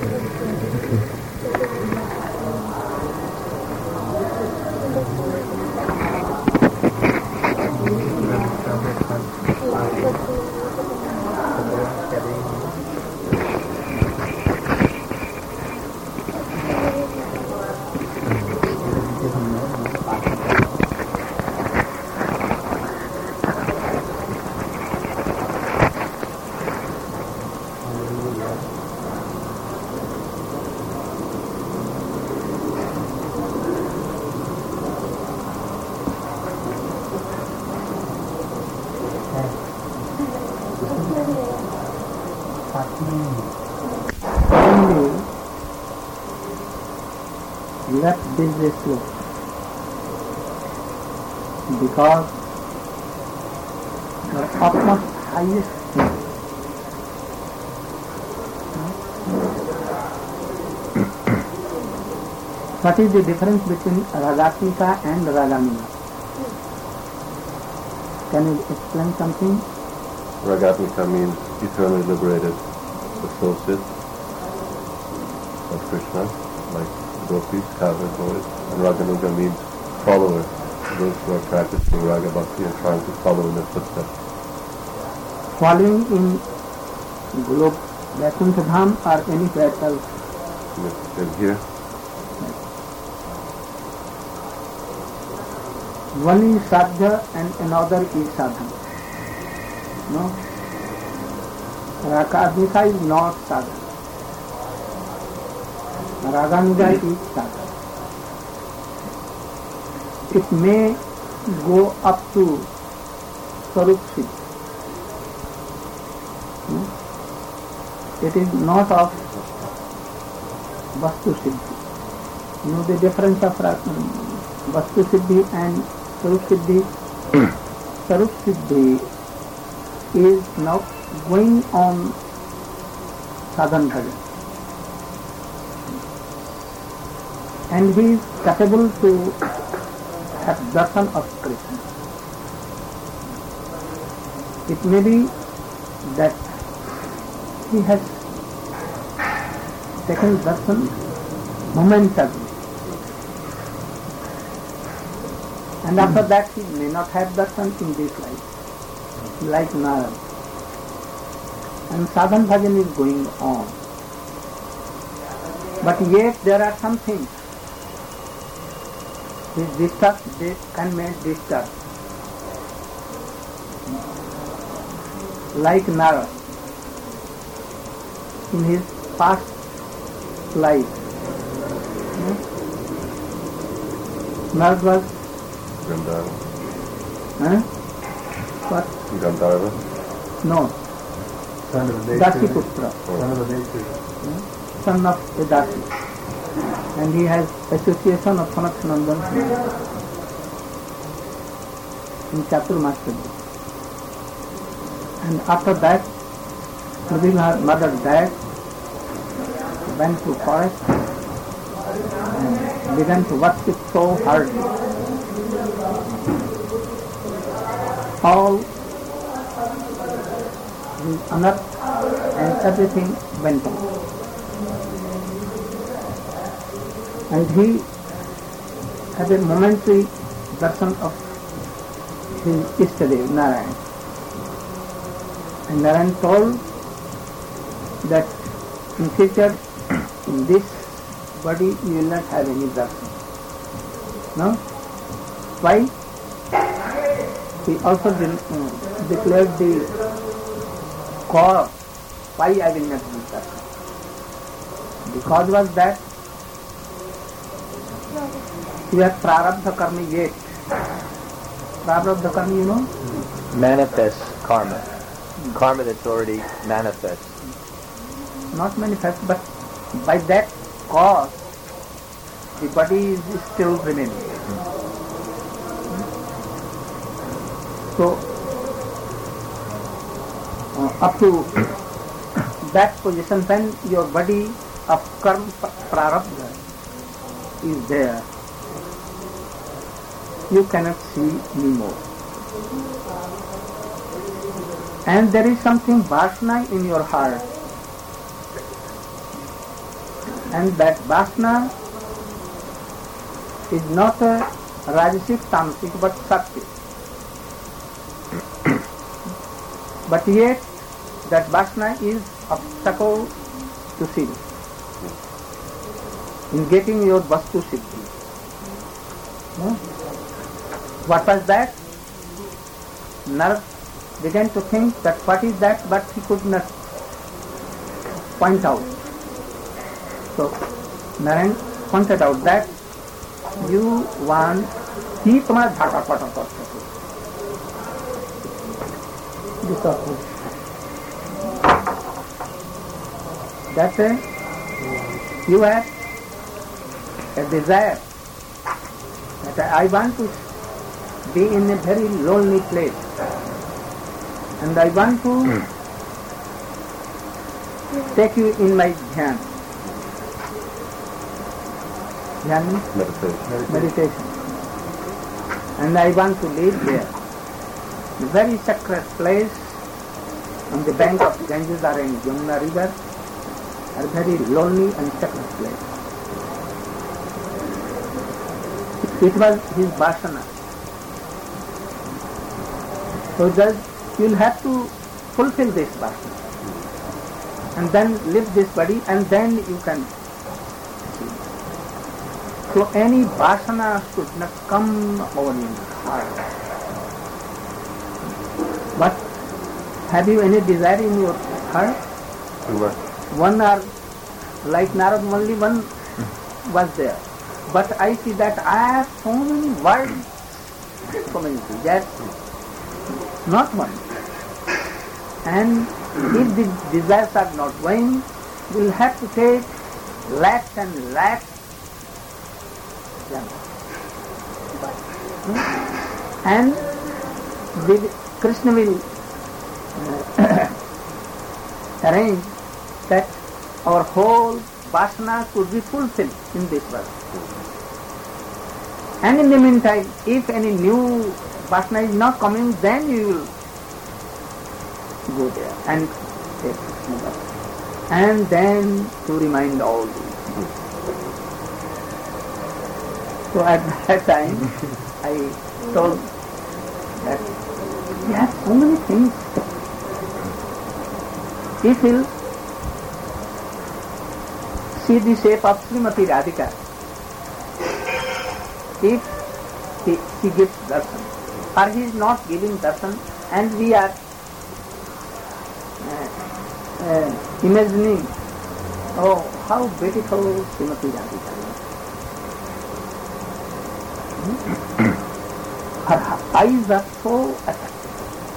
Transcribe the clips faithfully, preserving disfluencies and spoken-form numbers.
Only left this ratio because the utmost highest thing what is the difference between Ragatmika and Ragamika? Can you explain something? Ragatmika means eternally liberated associate of Krishna, like gopis, cowherd boys, and Raganuga means follower, those who are practicing Raga Bhakti and trying to follow in their footsteps. Following in Golok, Vaikuntha Dham or anywhere else? And here? One is sadhya and another is sadhana. No? Ragamika is not sadhana. Raganuga is sadhana. It may go up to Swarup Siddhi. No? It is not of Vastu Siddhi. You know the difference of Vastu Siddhi and Swarup Siddhi? Swarup Siddhi is now going on sadhan bhajan. And he is capable to have darshan of Krishna. It may be that he has taken darshan momentarily. And after that he may not have darshan in this life, like Narad. And sadhan bhajan is going on. But yet there are some things which disturb, they can make disturb. Like Narad, in his past life, hmm? Narad was Gandharva. Huh? What? Gandharva? No. Son of a Dasi Putra. Son of a nature. Hmm? Son of a Dasi. And he has association of Sanathanandan in Chaturmasya. And after that, maybe her mother died, went to forest and began to worship so hard. All the unearth and everything went on. And he had a momentary darshan of his Ishtadev, Narayan. And Narayan told that in future, in this body, you will not have any darshan. No? Why? He also de- uh, declared the cause why I will not do darshan. The cause was that you have prarabdha karma yet. Prarabdha karma, you know? Manifest karma. Karma that's already manifest. Not manifest, but by that cause, the body is still remaining. So, uh, up to that position, when your body of karma prarabdha is there, you cannot see anymore. And there is something vasana in your heart. And that Vasana is not a Rajasic Tamasic but Sattvic. But yet that Vasana is obstacle to Siddhi, in getting your Vastu Siddhi. No? What was that? Narad began to think that what is that, but he could not point out. So Narayan pointed out that you want he तुम्हारा झाका पटा कर सके. That's it. You have a desire that I want to be in a very lonely place, and I want to mm. take you in my dhyan. Dhyan means meditation. meditation. And I want to live there, a very sacred place on the bank of Ganges or in Yamuna river, a very lonely and sacred place. It was his vasana. So that you'll have to fulfill this vasana and then live this body, and then you can achieve. So any vasana should not come over in the heart. But have you any desire in your heart? One or like Narad only one was there. But I see that I have so many words, so many things. That's not one. And if the desires are not going, we'll have to take lakhs and lakhs. And the, Krishna will uh, arrange that our whole vasana could be fulfilled in this world. And in the meantime, if any new vasana is not coming, then you will go there and take Krishna vasana. And then to remind all these. So at that time, I told that we have so many things. If you see the shape of Srimati Radhika, if he, he gives darshan, or he is not giving darshan, and we are uh, uh, imagining, oh, how beautiful Srimati Radhika is. Her eyes are so attractive.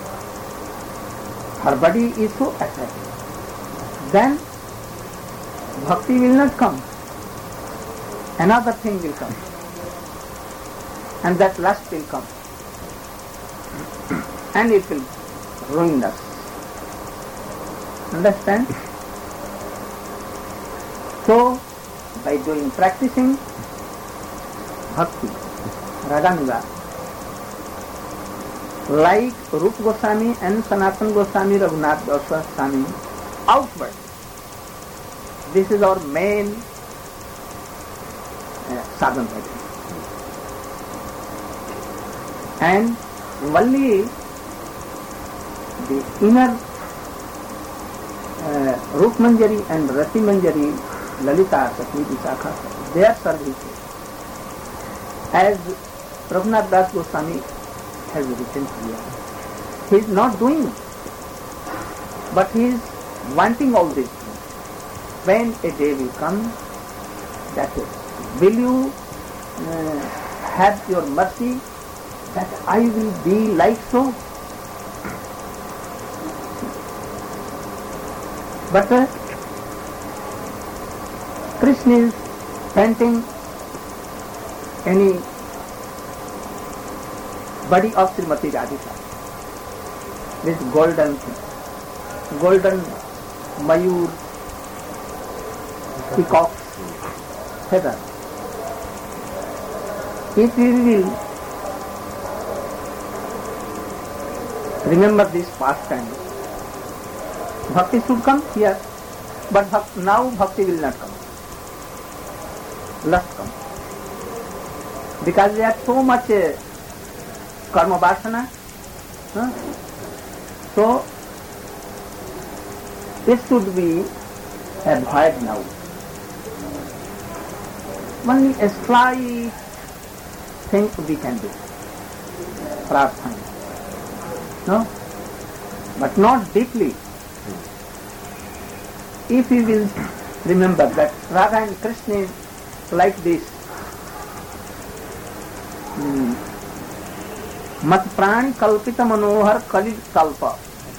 Her body is so attractive. Then bhakti will not come. Another thing will come. And that lust will come. And it will ruin us. Understand? So, by doing practicing bhakti, Raganuga, like Rupa Goswami and Sanatana Goswami, Raghunath Goswami, outward. This is our main uh, sadhana. And only the inner uh, Rup Manjari and Rati Manjari, Lalita, Sakhi, Visakha, their service, as Raghunath Das Goswami has written here. He is not doing it, but he is wanting all this. When a day will come, that is, will you uh, have your mercy that I will be like so? But uh, Krishna is painting any body of Srimati Radhika, this golden thing, golden mayur, peacock feather. If we will remember this past time, bhakti should come here, but bhakti, now bhakti will not come. lust comes. Because they have so much uh, karma vasana. Huh? So, this should be avoided now. Only a slight thing we can do. Prarthana. No? But not deeply. If we will remember that Radha and Krishna is like this, hmm, mat prani kalpita manohar kalit kalpa.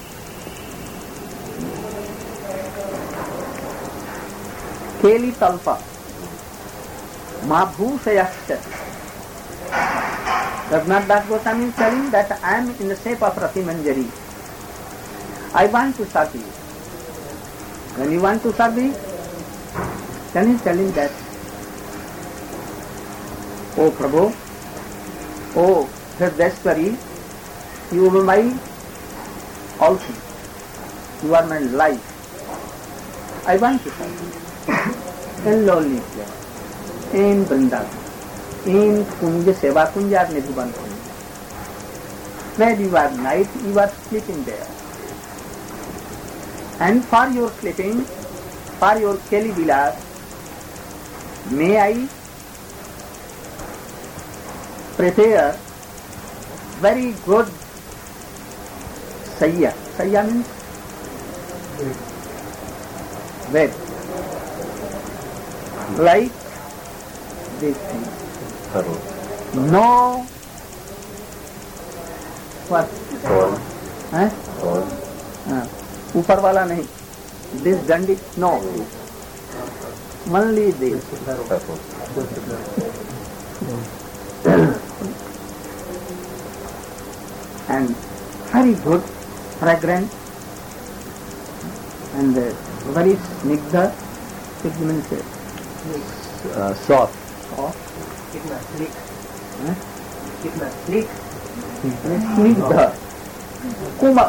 Keli talpa. Ma bhushayasya. Raghunath Das Goswami is telling that I am in the shape of Rati Manjari. I want to serve you. When you want to serve me, then he is telling that, O Prabhu, O Hridayeshwari, you are my all things. You are my life. I want to serve you. In lonely place, in Vrindavan, in Kunja Seva Kunja Nidhuban Kunja. Where you are night, you are sleeping there. And for your sleeping, for your Keli Vilas, may I prepare very good Sayya. Sayya means bed. Like this thing. Huddle. No. What? Thorn. Huh? Thorn. हाँ, ऊपर वाला नहीं. This dandi, no. Only this. Pebble. And very good, fragrant, and uh, very snigdha. It means uh, Uh, soft. soft. कितना slick Huh? कितना slick Snigdha. Kuma.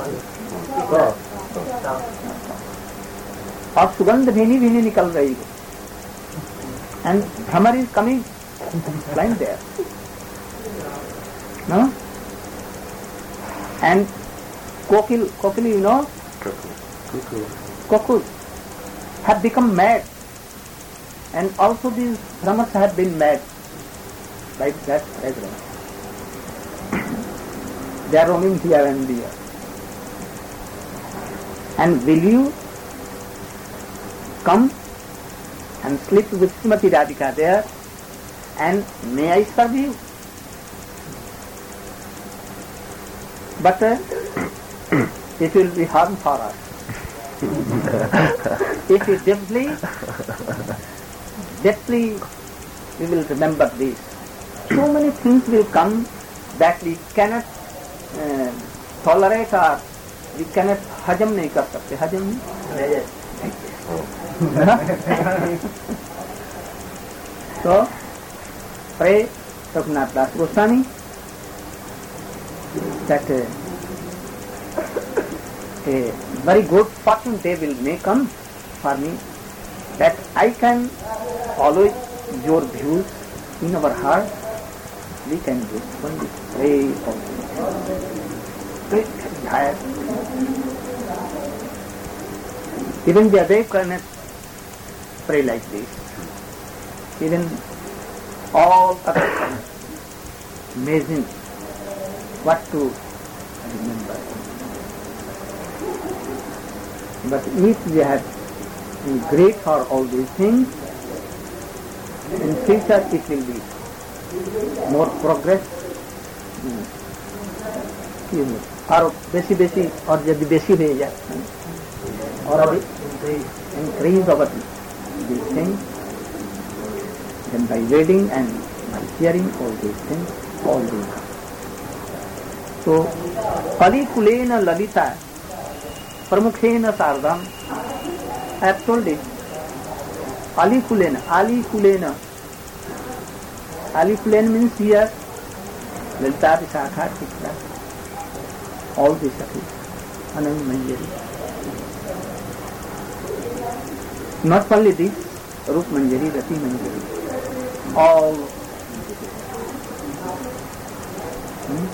और सुगंध भीनी भीनी निकल रही है. And Bhramar is coming flying there. No? And Kokil, Kokil, you know, Kokul have become mad. And also these Brahmas have been mad like that fragrance. They are roaming here and there. And will you come and sleep with Srimati Radhika there, and may I serve you? But uh, it will be harm for us. If we deeply, deeply we will remember this. So many things will come that we cannot uh, tolerate or we cannot hajam nahi kar sakte. Hajam nahi? So, pray Raghunath Das Goswami that uh, a very good fortune day will may come for me, that I can follow your views in our heart. We can do only pray for great desire. Even the other cannot pray like this. Even all other cannot imagine what to remember. But if we have been great for all these things, in future it will be more progress. और बेसी बेसी और यदि बेसी रह जाए और अभी increase of these things, then by reading and by hearing all these things, all these. So, Kalikulena Lalita Pramukhena Sardham, I have told it. Alikulena, Alikulena. Alikulena means here, Lalita Vishakha, Chitra, all these things, Anand Manjari. Not only this, Rup Manjari, Rati Manjari. all hmm?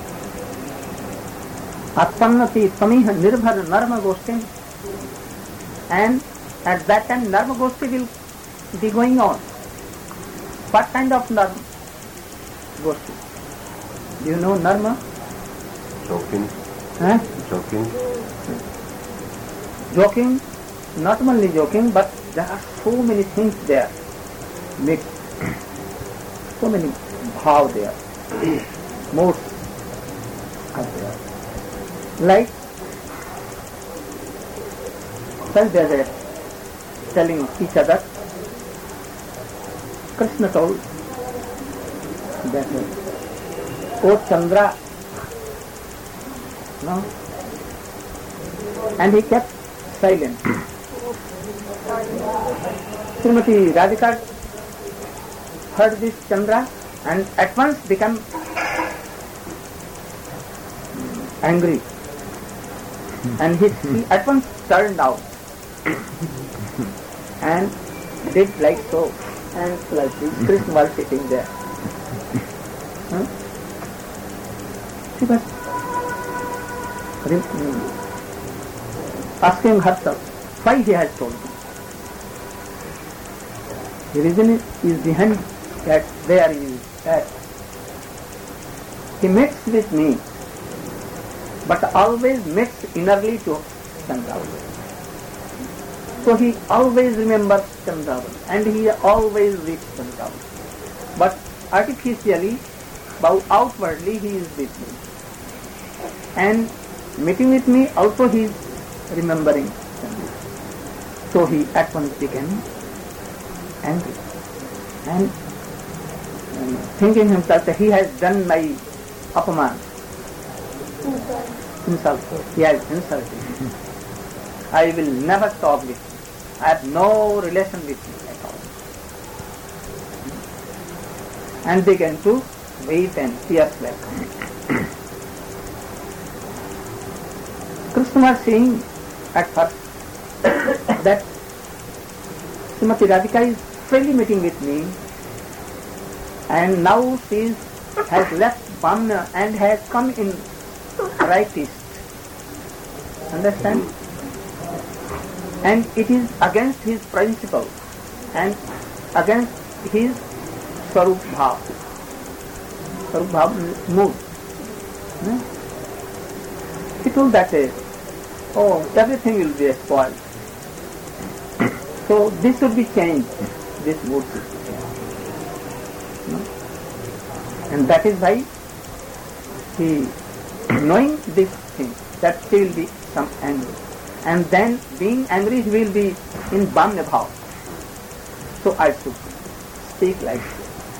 Atpannati tamiha nirbhar narma goshtim, and at that time narma goshti will be going on. What kind of narma goshti? Do you know narma? Joking. Huh? Joking. Joking, not only joking, but there are so many things there mixed, so many bhav there, modes are there. Like, well, they are telling each other, Krishna told that, O Chandra, no? And he kept silent. Srimati Radhika heard this Chandra and at once became angry. And he, he at once turned out and did like so, and like this. Krishna was sitting there. Huh? She was asking herself why he has told me. The reason is behind that there is that he meets with me, but always meets innerly to Chandravan. So he always remembers Chandravan and he always reads Chandravan. But artificially, outwardly he is with me. And meeting with me also he is remembering Chandravan. So he at once became angry and, and thinking himself that he has done my apaman. Insult. He has insulted me. I will never talk with him. I have no relation with him at all. And began to weep and tears were coming. Krishna was saying at first that Srimati Radhika is freely meeting with me, and now she is, has left Vamna and has come in right east. Understand? And it is against his principle and against his Swarup Bhav. Swarup Bhav mood. Hmm? He told that, uh, oh, everything will be spoiled. So this should be changed. This mood should be changed. Hmm? And that is why he, knowing this thing, that he will be some angry. And then being angry he will be in Vamna Bhav. So I should speak like this.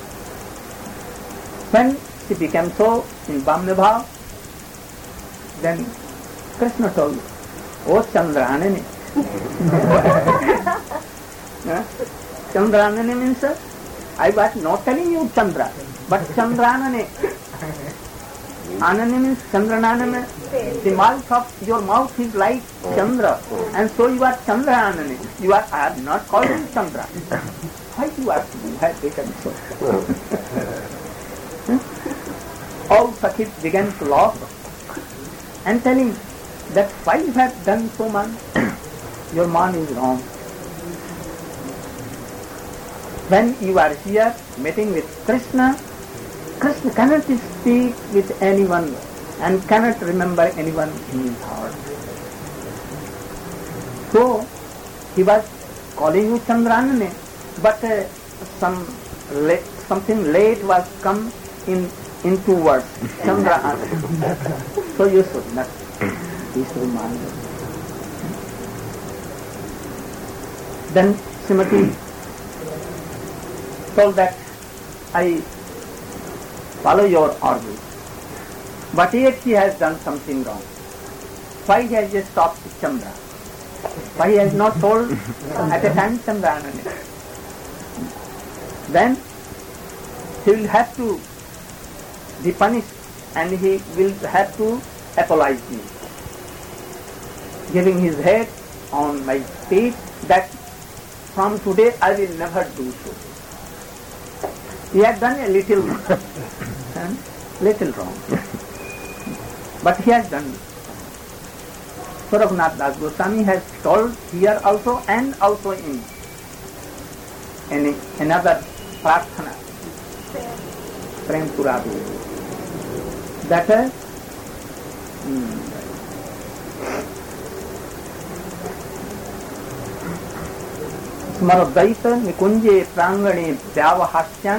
When she became so in Vamna Bhav, then Krishna told, O Chandranani. Chandranani means, I was not telling you Chandra, but Chandranani. Anani means Chandranani means the mouth of your mouth is like Chandra, and so you are Chandra Anani. You are, I am not called you Chandra. Why you are you have taken so? All Sakhis began to laugh and tell him that why you have done so much? Your man is wrong. When you are here meeting with Krishna, Krishna cannot speak with anyone and cannot remember anyone in his heart. So, he was calling you Chandranane, but uh, some late, something late was come in in two words, Chandranane. So you should not be so minded. Then Srimati told that I follow your orders. But yet he has done something wrong. Why he has just stopped Chandra? Why he has not told at a time Chandra? Then he will have to be punished and he will have to apologize me, giving his head on my feet that from today I will never do so. He had done a little, and little wrong, but he has done. So Raghunath Das Goswami has told here also and also in, in another prarthana, Prem Puradi, that uh, hmm, स्मरद्वैत निकुंजे प्रांगणे व्यावहास्यं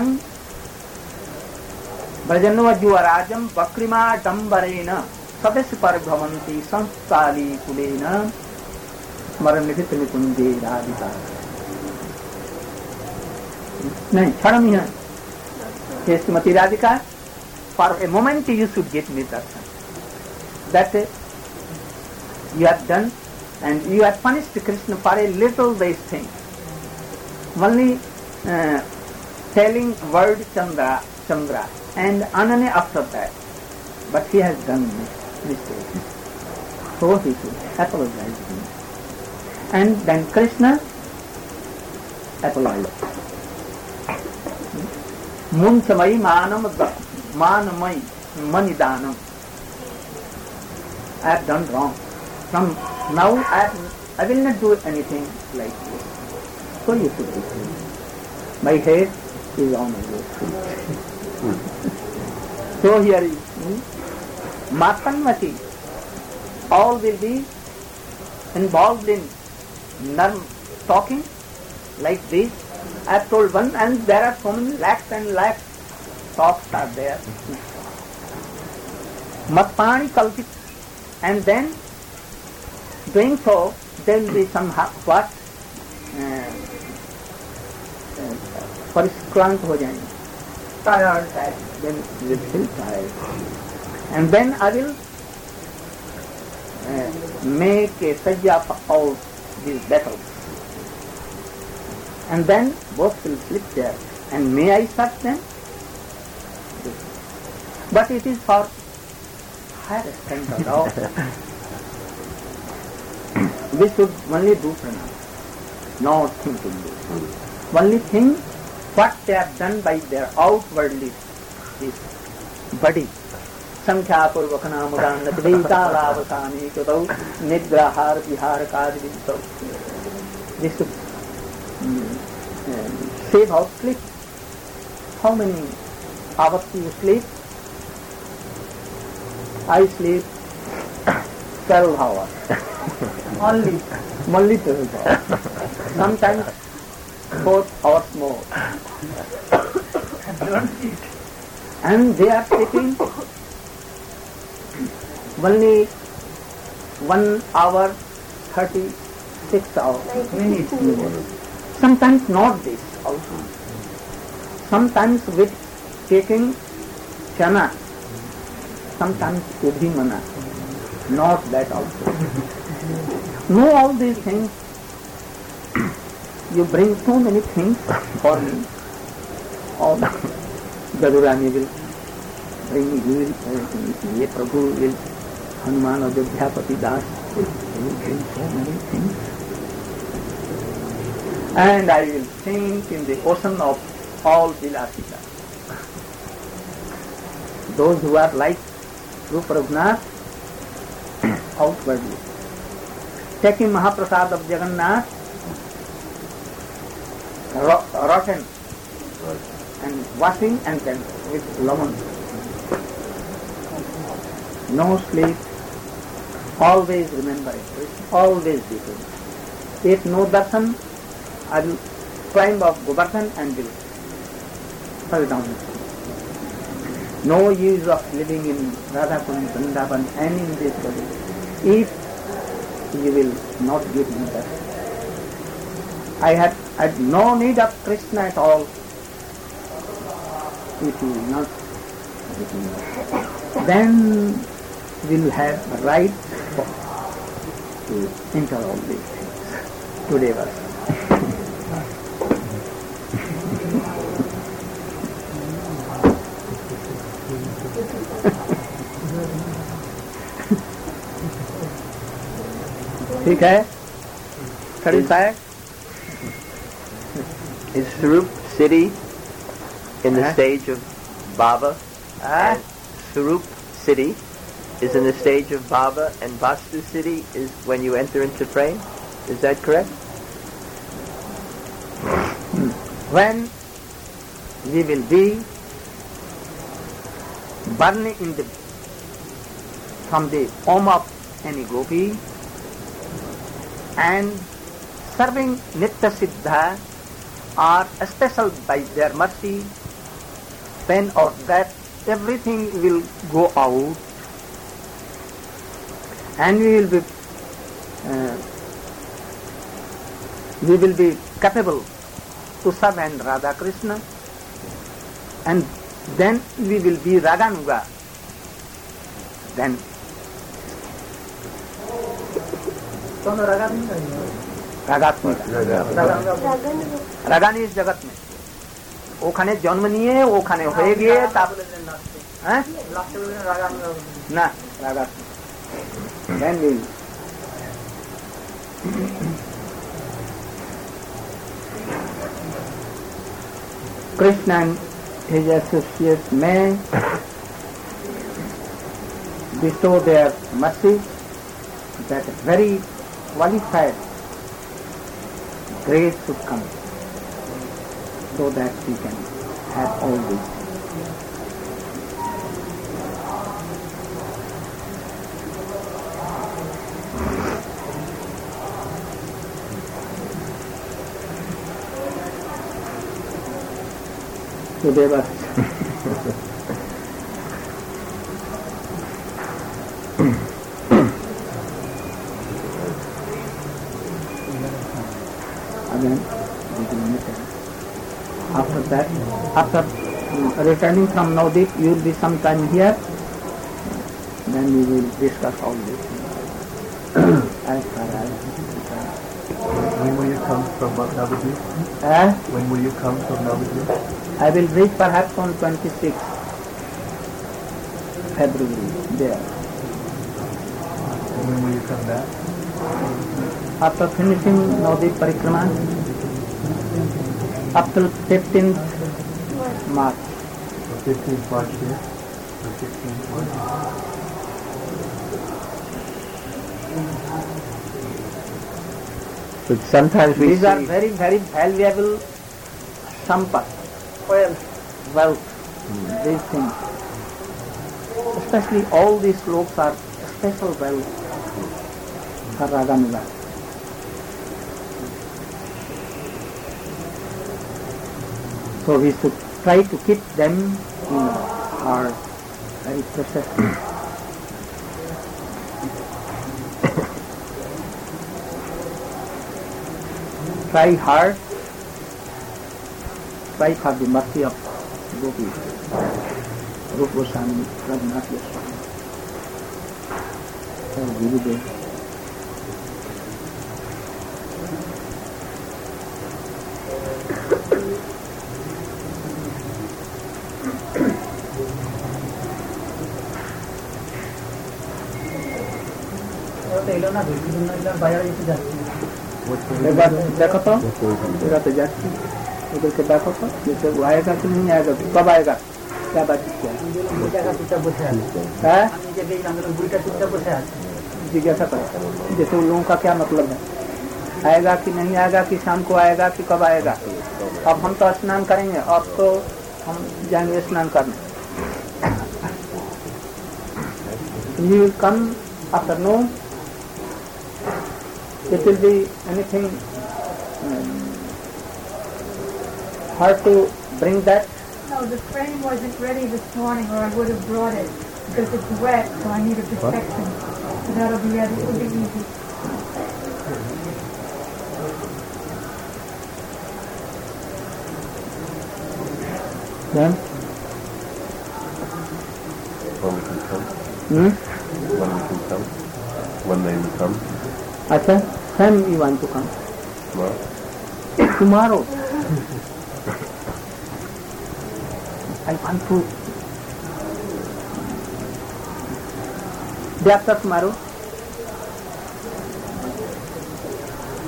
भजन्व जुवराजं वक्रिमा डंबरेण सदस्य परिभ्रमन्ति संस्थाली कुलेन स्मरनिधित निकुंजे राधिका. नहीं, क्षण में है. Hey, Srimati Radhika, for a moment you should get me darshan. That uh, you have done, and you have punished Krishna for a little this thing. Only uh, telling word Chandra, Chandra, and Ananya after that. But he has done mistake. So he should apologize to me. And then Krishna apologized. Munchamai manam manamai manidanam. I have done wrong. From now I, have, I will not do anything like this. So you should be free. My head is on your feet. So here is Matanmati. All will be involved in nerve talking like this. I have told one, and there are so many lakhs and lakhs talks are there. Matpani kalpit. And then doing so, there will be some what? परिष्क्रांत हो जाएंगे, tired, then we will feel tired. And then I will uh, make a sajja for all these battles. And then both will sleep there. And may I serve them? But it is for higher standard of we should only do pranam, not thinking this. Only think what they have done by their outwardly this body. Sankhya purvakana mudana dvita lavasani kutau nidrahar vihar kadivitau. This should um, uh, save our sleep. How many hours do you sleep? I sleep twelve hours. Only, only twelve hours. Sometimes four hours more. And they are sleeping only one hour, thirty-six hours. Minutes. Sometimes not this also. Sometimes with taking chana. Sometimes udhimana. Not that also. Know all these things. You bring so many things for me. All Gadurani will bring, he will, uh, Ye Prabhu will, Hanuman Ajodhyapati Das will bring so many things. And I will sink in the ocean of all Vilasita. Those who are like Rupa Raghunath, outwardly. Taking Mahaprasad of Jagannath, rotten, and washing and then with lemon. No sleep, always remember it, always be good. If no darshan, I will climb up Govardhan and will fall down. No use of living in Radhakund, Vrindavan and in this body if you will not give me darshan. I had, I had no need of Krishna at all if you will not give me darshan. Then we will have a right to enter all these things. Today was. ठीक है thirty-five. Is Swarup city in the Huh? stage of Bhava, Ah, and Swarup city is in the stage of Bhava, and Vastu city is when you enter into frame. Is that correct? when we will be burning in the from the home of any gopi and serving Nitya Siddha or special by their mercy, then or that everything will go out and we will be uh, we will be capable to serve and Radha Krishna, and then we will be Raganuga. Then রাগাত্মক রাগানি জগৎ में ওখানে জন্ম নিয়ে ওখানে হয়ে গিয়ে তারপরে হ্যাঁ না রাগাত্মক then we Krishna and his associates may bestow their mercy that very qualified grace should come so that we can have all this. So they were again after that, after returning from Navadip, you will be sometime here, then we will discuss all this. As far as When will you come from Navadip? uh, When will you come from Navadip? I will reach perhaps on twenty-sixth February there. And when will you come back? After finishing Navadip Parikrama, up till fifteenth March. So fifteenth March here? Or sixteenth March? But sometimes we These are see very, very valuable sampat, wealth, these things. Especially all these slokas are special wealth for Raganuga. So we should try to keep them in our very precious. Try hard, try for the mercy of Gopi, Rupa Goswami, Raghunath Goswami, or Gurudev. এবার देखो तो इधर तो जाती उधर के देखो तो जैसे वो आएगा कि नहीं आएगा कब आएगा क्या बात क्या है जिज्ञासा कर जैसे उन लोगों का क्या मतलब है आएगा कि नहीं आएगा कि शाम को आएगा कि कब आएगा अब हम तो स्नान करेंगे अब तो हम जाएंगे स्नान करने you will come afternoon it will be anything um, hard to bring that. No, the frame wasn't ready this morning or I would have brought it because it's wet, so I need a protection. So that'll be ready. It'll be easy. Then, When we can come. hmm? When we can come. When they will come. Acha, when you want to come? Tomorrow. Tomorrow. I want to. Day after tomorrow.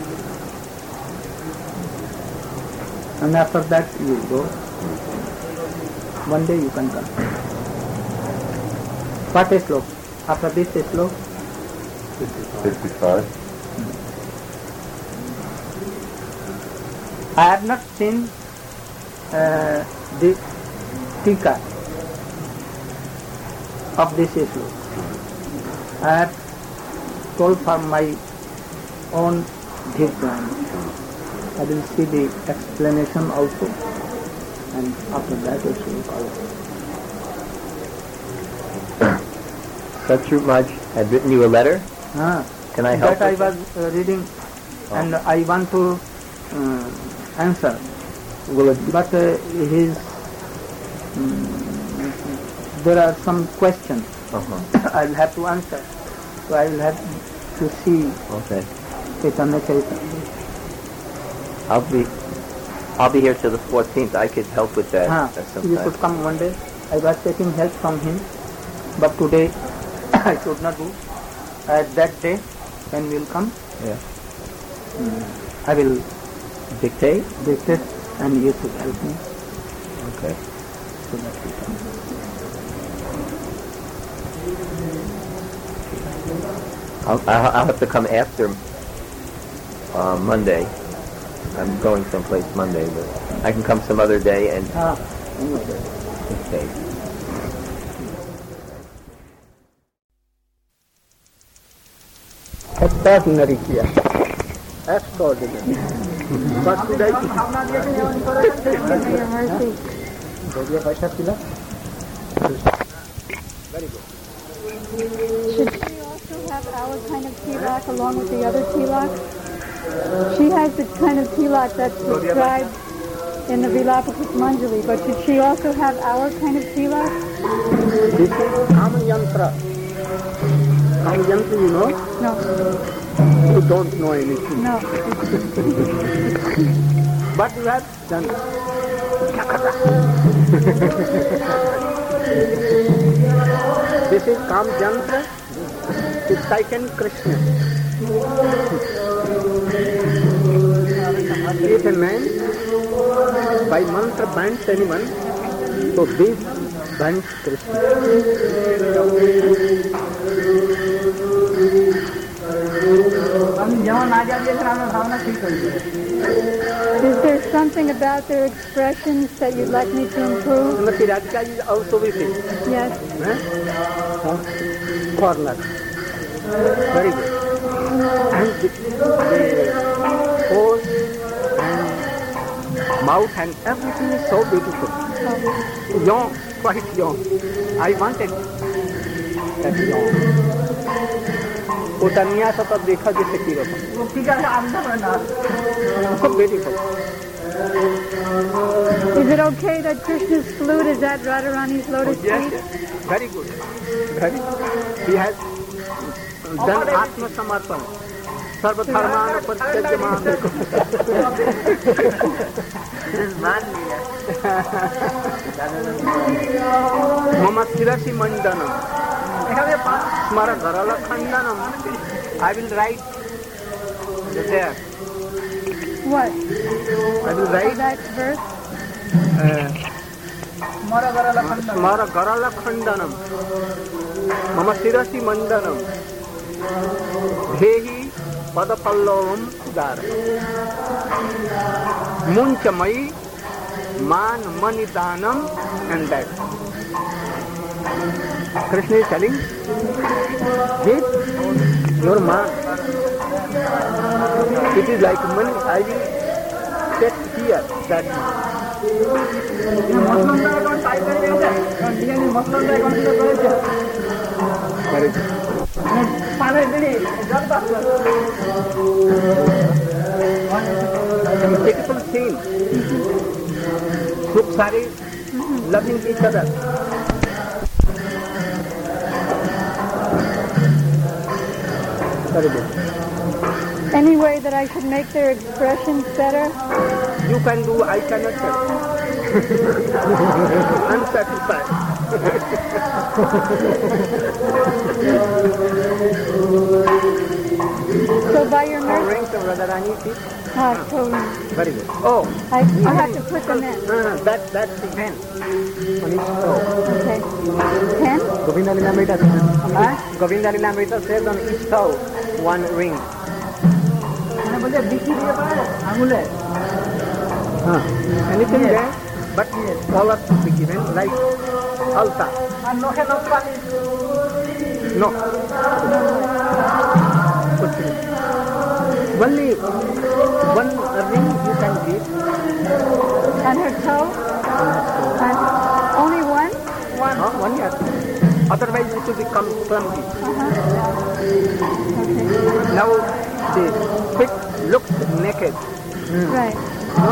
And after that you go. One day you can come. What is slope? After this is slope? fifty-five. I have not seen uh, the tika of this issue. I have told for my own viewpoint. I will see the explanation also, and after that I will follow. Satsuru Maharaj had written you a letter. Ah, Can I help that I with was uh, reading, and I want to uh, answer. Will it, But uh, his mm, there are some questions uh-huh. I'll have to answer. So I will have to see Okay. Chaitanya Chaitanya. I'll be I'll be here till the fourteenth. I could help with that Ah, at you some should time. come one day. I was taking help from him, but today I should not do. At that day, when we will come, Yeah. I will Dictate? dictate and you should help me Okay. so that we can. I'll, I'll I'll have to come after uh, Monday. I'm going someplace Monday, but I can come some other day and Ah, anyway. dictate. Extraordinary here. Extraordinary. But today, Your mercy. बढ़िया पैसा पिला. Should she also have our kind of tilak along with the other tilak? She has the kind of tilak that's described in the Vilapa Pushpanjali, but should she also have our kind of tilak? This is Kama Yantra. Kama Yantra, you know? No, You don't know anything. no. But you have done. This is Kam Yantra. It's second Krishna. If a man by mantra binds anyone, so this binds Krishna. Is there something about their expressions that you'd like me to improve? Srimati Radhika is also with it. Yes. Eh? Corner. Very good. And the, the pose and mouth and everything is so beautiful. Young, quite young. I wanted that young. उतनिया सब तब देखा जैसे की रहा so beautiful. Is it okay that Krishna's flute is at Radharani's lotus Yes, feet? yes. Very good. Very. He has done Atma Samarpan. Sarva Dharmana Parityajyama. Mama Sirasi Mandanam. Smara Garala Khandanam. I will write there. What? I will Oh, write that verse? Smara Garala Khandanam. Mama Sirasi Mandanam. Dehi Padapallovam Sudara. Munchamai Man Manidanam and that. Krishna is telling, give your man. It is like money. I will set here that man. Very good. Beautiful scene. Sukh Sari loving each other. Very good. Any way that I should make their expressions better? You can do, I cannot tell. Unsatisfied. So by your How mercy, rings of Radharani is? ah, so Very good. Oh, I, I have to put them in. uh, that, that's the pen. On each toe. Okay. Ten? Govinda Lilamrita says, huh? Govinda Lilamrita says on each toe, one ring. Huh. Anything there? But color to be given, like alta. No. Only one ring you can give. On her toe? Uh, only one? One. Huh? One, yes. Otherwise it will become clumsy. Okay. Now the stick looks naked. Right. Huh?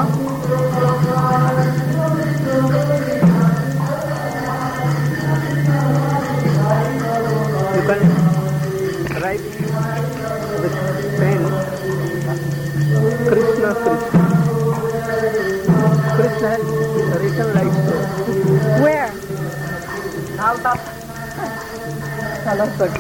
You can write with pen Krishna Krishna. Krishna is written like so. Where? Saraswati.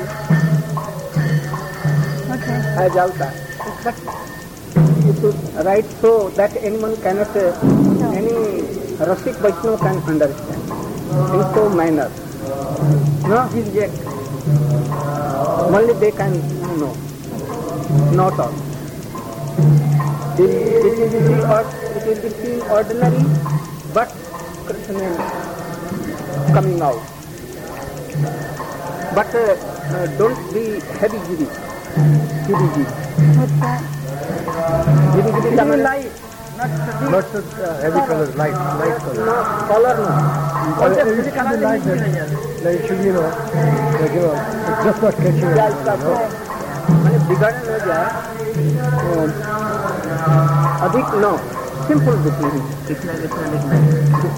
Okay. As alta. But you should write so that anyone cannot, uh, any Rasik Vaishnava can understand. In so manner. No, his yet. Only they can know. Not all. It, it will be or- it will be seen ordinary, but Krishna coming out. But uh, uh, don't be heavy giri. Giri giri. What's that? Giri giri It means is light, not, not uh, heavy colors, light, light color. no color no. Uh, it should be light, like, like it should be, you know, like, you know, it's just not catching क्या anyone, इसका you know. मैंने बिगड़ न जाए तो अधिक no simple book नहीं कितना कितना लिखना है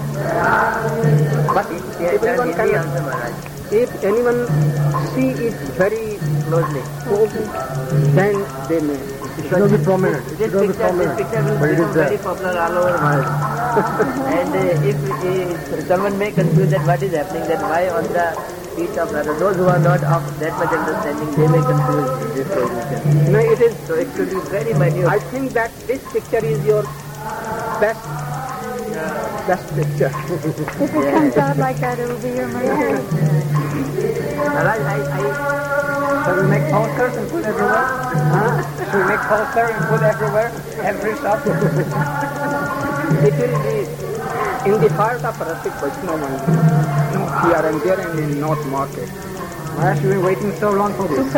but everyone can if anyone see it very closely. closely then they may It should not be prominent, it This should not be picture, this prominent, picture will but it is become very there. popular all over world. And uh, if uh, someone may confuse that what is happening, then why on the feet of Radha, those who are not of that much understanding, they may confuse this position. no it is So it should be very minute. I think that this picture is your best best picture. If it comes out like that, it will be your mercy. I, I, I, Shall we make posters and put everywhere? Huh? Shall we make posters and put everywhere? Every shop? It will be in the heart of Rasik Vaishnava only. Here and there and in North Market. Why have you been waiting so long for this?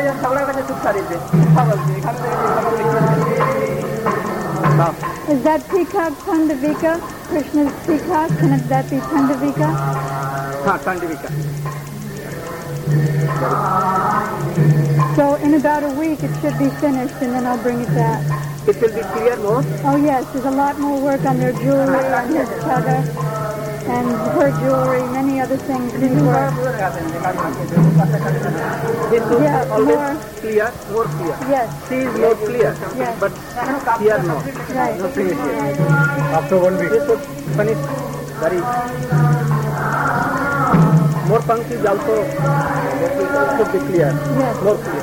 Now, Is that peacock Pandavika? Krishna's peacock? Can it, that be Pandavika? हाँ, Kandivika. So in about a week it should be finished and then I'll bring it back. It will be clear more. Oh yes, there's a lot more work on their jewelry, on his chaga, and her jewelry, many other things need work. This will Yeah, be always more. clear, more clear. Yes, She is more clear, Yes. but here no. right. No finish yet. After one week. This would finish very more punctual also should be clear. Yes. More clear.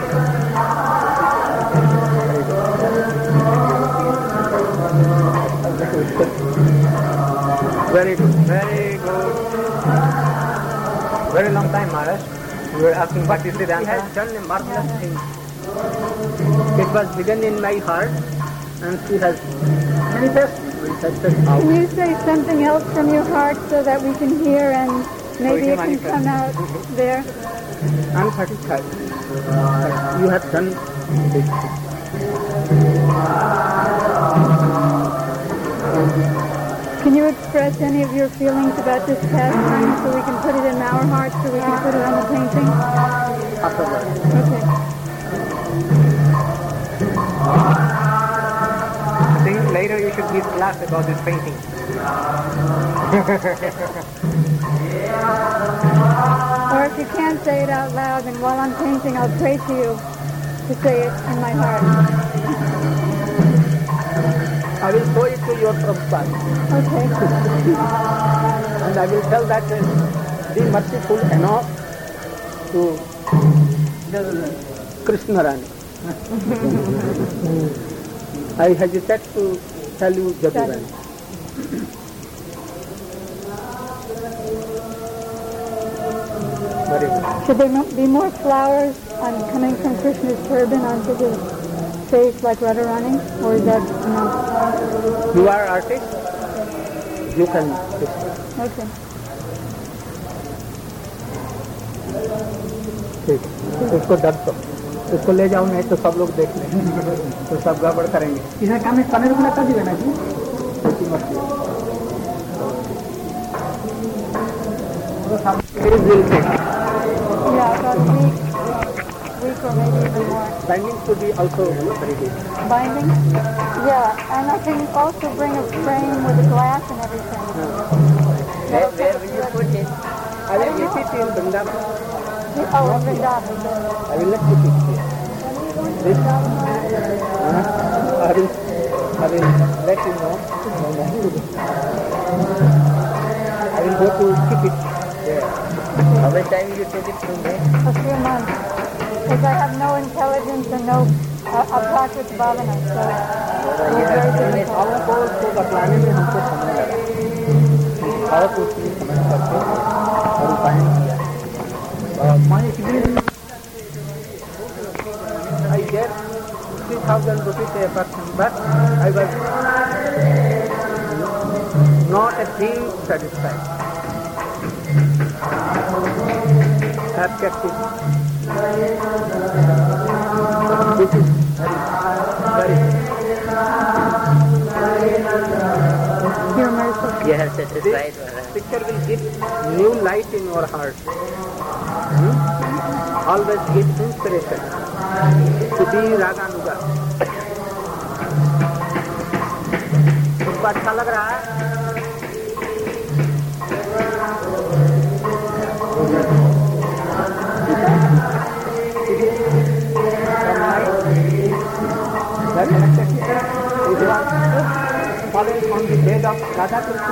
Very good. Very good. Very long time, Maharaj. We were asking what is the He answer. has done a marvelous thing. It was hidden in my heart and she has manifested manifested out. Can you say something else from your heart so that we can hear and maybe can it can manifest. come out there? I'm satisfied that you have done this. Can you express any of your feelings about this pastime so we can put it in our hearts so we can put it on the painting? Afterwards. Okay. I think later you should give class about this painting. Or if you can't say it out loud, then while I'm painting, I'll pray to you to say it in my heart. I will show it to your Prabhupada. Okay. And I will tell that uh, be merciful enough to the Krishna Rani. I hesitate to tell you Jadu Rani. Very good. Should there mo- be more flowers on coming from Krishna's turban onto the face like Radharani? Or is that enough? You are artist, you can. Okay. ठीक है, इसको डर दो, इसको ले जाओ, नहीं तो सब लोग देख लेंगे, तो सब गड़बड़ करेंगे. इधर काम में कने रुकना कर दिया ना जी, ऐसी मत करो. It will take. Yeah, about a week, week or maybe even more. Binding should be also very good. Binding? Yeah, and I can also bring a frame with a glass and everything. Where, where will you put it? I will get it in Vrindavan. Oh, in Vrindavan. I will not put it here. This, uh, I will, I will let you know. I will go to keep it there. How much time will you take it from there? A few months. Because I have no intelligence and no uh, aprakrit bhavana, so it's very difficult. भावों को उसको बतलाने में हमको समय लगा. भाव को उसकी समझ करके और उपाय किया. माने कितने I get three thousand rupees a person, but I was not a thing satisfied. Have kept it. This is very, Your mercy. You have satisfied. this picture will give new light in your heart. Hmm? Always give inspiration to be Raganuga. तुमको अच्छा लग रहा है? Following on the bed of Radha Krishna.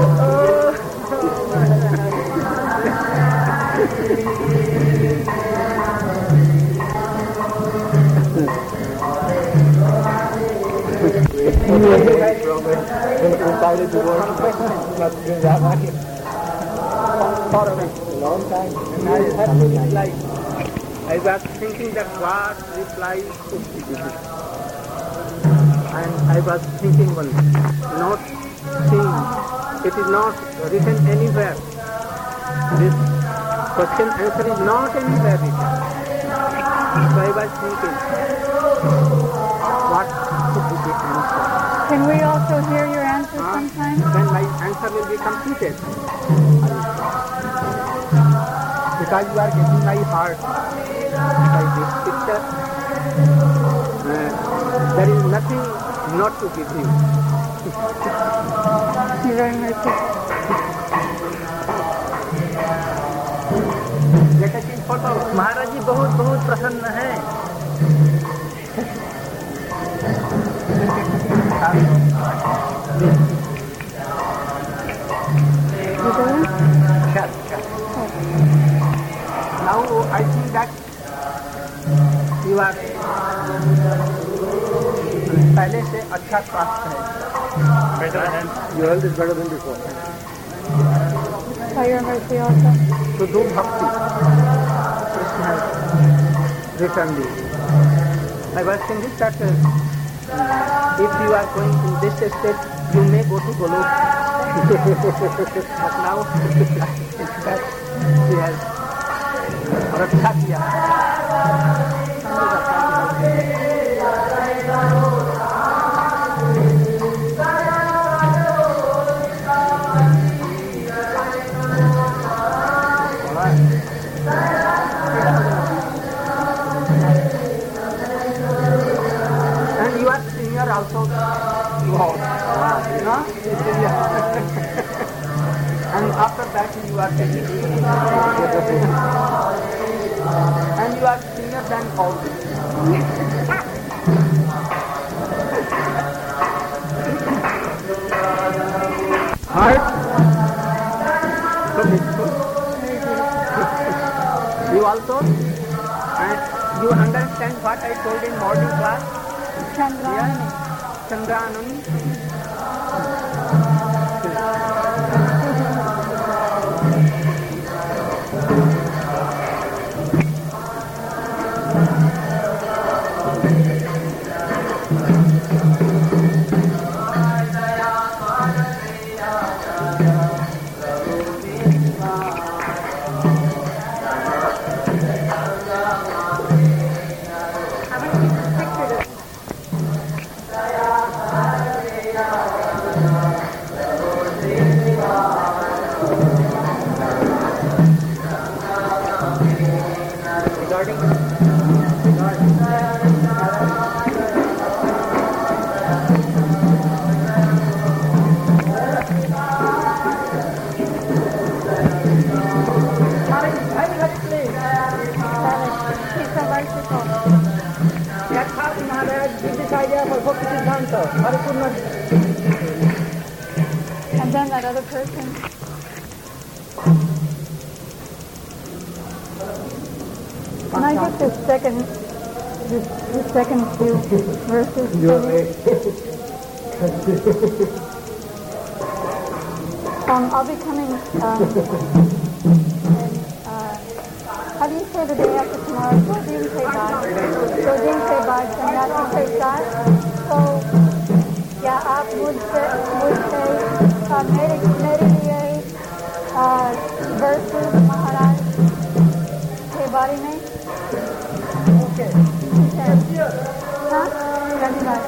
For a long time. And I had to reply. I was thinking that what reply should be given. And I was thinking one, not seeing, it is not written anywhere. This question answer is not anywhere written. So I was thinking, what should be the answer? Can we also hear your answer Huh? sometime? Then my answer will be completed. Because you are getting my heart by this picture, uh, there is nothing not to give you. You're very merciful. Let us see photo. महाराज जी बहुत बहुत प्रसन्न है. You doing? Sure, sure. Now I think that you are पहले से अच्छा स्वास्थ्य है. Better than your health is better than before. By your mercy also. To do bhakti, Krishna has returned you. I was thinking that uh, if you are going in this state, you may go to Golok. But now that he has raksha kiya. And you are senior also. Wow. No? And after that you are taking. And you are senior than all. told? And you understand what I told in morning class? Chandranani. Chandranani. And then that other person. Can I get this second, this, this second few verses? um, I'll be coming. Um, and, uh, how do you say the day after tomorrow? So din se baad. So din se baad. Sannyasi ke saath. So. क्या आप मुझसे मुझसे मेरे मेरे लिए versus महाराज के बारे में ओके हाँ धन्यवाद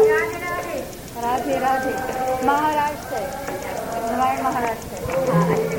राधे राधे महाराज से नारायण महाराज से